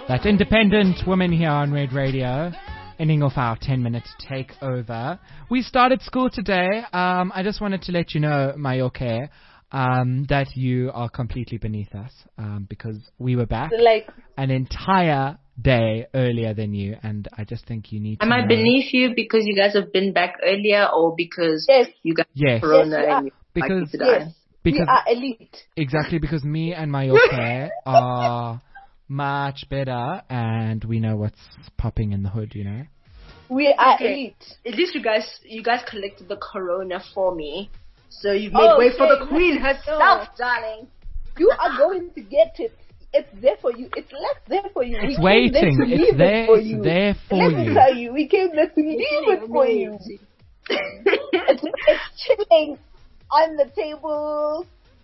That's Independent Women here on Red Radio, ending off our 10-minute takeover. We started school today. I just wanted to let you know, Mayoke, that you are completely beneath us because we were back an entire day earlier than you, and I just think you need to Am I beneath you because you guys have been back earlier, or because you guys have corona and you because we are elite. Exactly, because me and Mayoke are much better, and we know what's popping in the hood, you know. We are elite. At least you guys collected the corona for me, so you've made way for the queen herself, darling. You are going to get it. It's there for you. It's left there for you. It's waiting. It's there for you. Let me tell you, we came there to leave it for you. It's chilling on the table.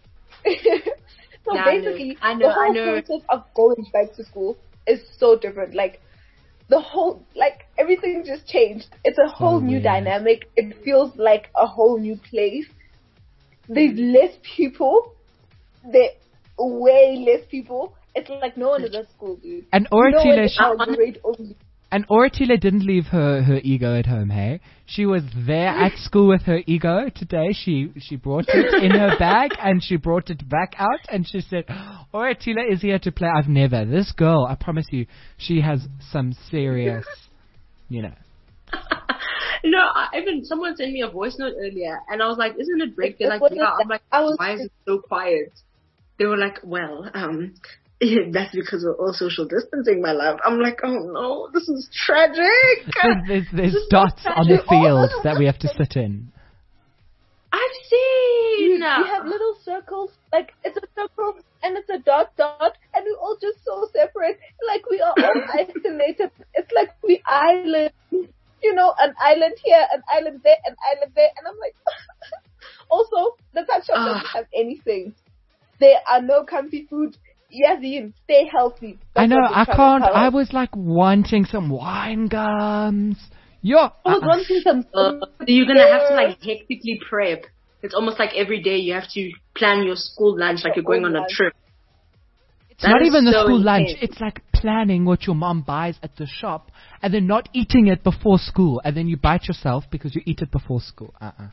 So basically, the whole process of going back to school is so different. Like, everything just changed. It's a whole new dynamic. It feels like a whole new place. There's less people. There way less people. It's like no one is at school, dude. And Oratile didn't leave her ego at home, hey? She was there at school with her ego today. She brought it in her bag and she brought it back out and she said, Oratile is here to play. This girl, I promise you, she has some serious, you know. No, even someone sent me a voice note earlier and I was like, isn't it break? They're like, yeah. I'm like, why is it so quiet? They were like, well, that's because we're all social distancing, my love. I'm like, oh no, this is tragic. There's dots on the field that we have to sit in. I've seen. We have little circles, like it's a circle and it's a dot, and we're all just so separate. Like we are all isolated. It's like we island, you know, an island here, an island there, an island there, and I'm like, also the touch shop doesn't have anything. There are no comfy food. Yazin, stay healthy. I know, I can't. I was like wanting some wine gums. I was wanting some. You're gonna have to like hectically prep. It's almost like every day you have to plan your school lunch like you're going on a trip. It's not even the school lunch. It's like planning what your mom buys at the shop and then not eating it before school, and then you bite yourself because you eat it before school.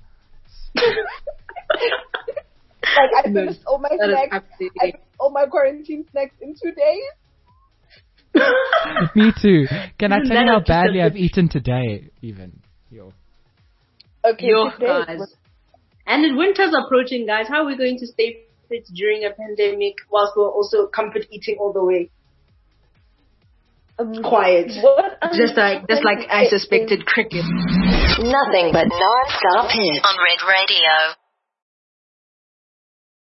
Like I finished all my snacks, all my quarantine snacks in 2 days. Me too. Can I tell you how badly I've eaten today? Even Okay, guys. And then winter's approaching, guys. How are we going to stay fit during a pandemic whilst we're also comfort eating all the way? Quiet. Just like I suspected, cricket. Nothing but non-stop hits on Red Radio.